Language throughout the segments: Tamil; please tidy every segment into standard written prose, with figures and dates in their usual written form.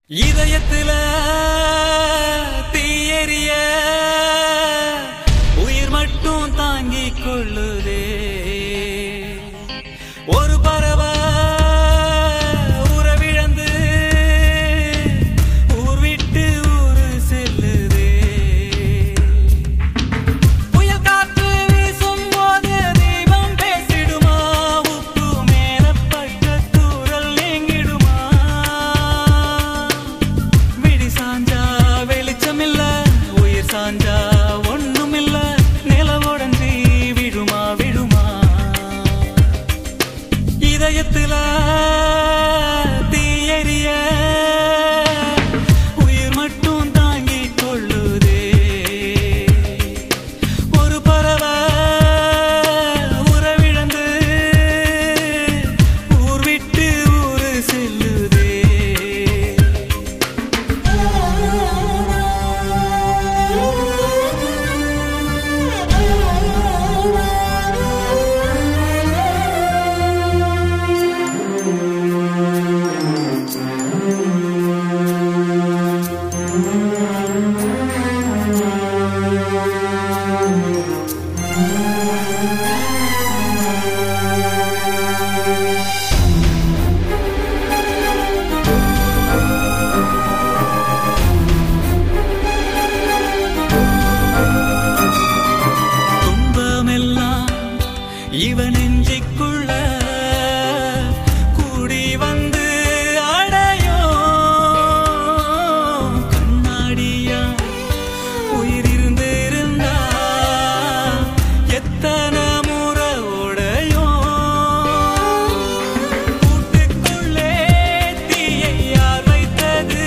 இதயத்துல தீயெரிய உயிர் மட்டும் தாங்கிக் கொள்ளுதே ஒரு பறவை உறவிழந்து ஊர் விட்டு ஊரு செல்லுதே புயல் காற்று வீசும் போது தீபம் பேசிடுமா உப்பு மேலப்பட்ட தூரல் நீங்கிடுமா விடி சாஞ்சா வெளிச்சமில்ல உயிர் சாஞ்சா ஒண்ணுமில்ல நிலவுடஞ்சி விழுமா விழுமா இதயத்துல தீயெரிய உயிர் மட்டும் தாங்கிக் கொள்ளுதே ஒரு பறவை உறவிழந்து ஊர் விட்டு ஊரு செல்லுதே இவன் நெஞ்சிக்குள்ள கூடி வந்து அடையோ கண்ணாடியா உயிர் இருந்து இருந்தா எத்தனை முறை உடையோ கூட்டுக்குள்ளே தீயை யார் வைத்தது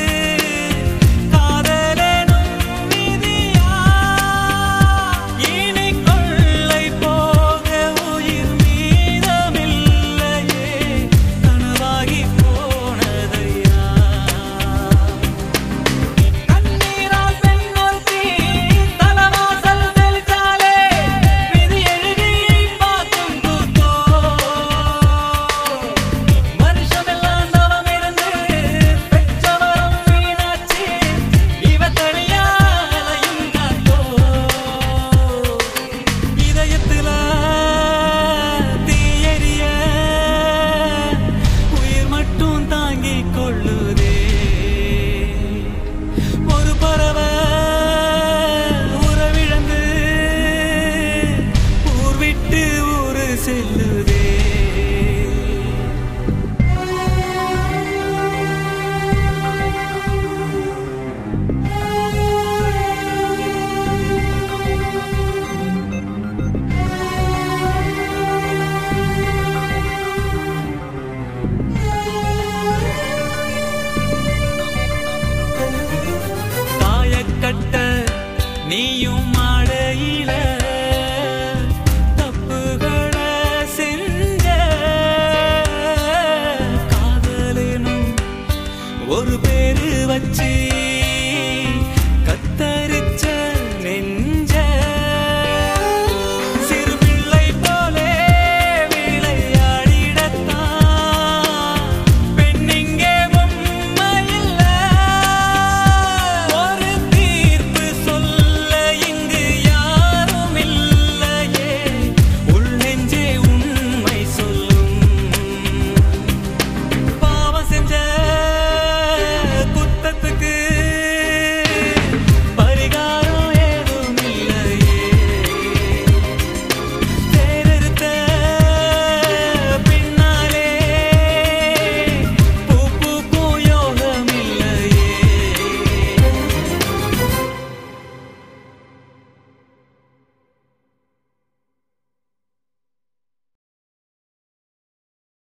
காதலனும் விதியா இனி கொள்ளை போக உயிர் மீதமில்லையே கனவாகி போனதையா கண்ணீரால் பெண்ணொருத்தி தலவாசல் தெளித்தாலே விதி எழுதியை பார்க்கும் கூத்தோ மனுஷமெல்லாம் தவம் இருந்து பெற்றவரும் வீணாச்சு இவ தனியாலையும் காத்தோ இதயத்துல தீயெரிய உயிர் மட்டும் தாங்கிக் கொள்ளுதே ஒரு பறவை உறவிழந்து ஊர் விட்டு ஊரு செல்லுதே தாயக்கட்ட நீயும் மாடையில தப்புகளை செஞ்ச காதலனும் ஒரு பேரு வச்சு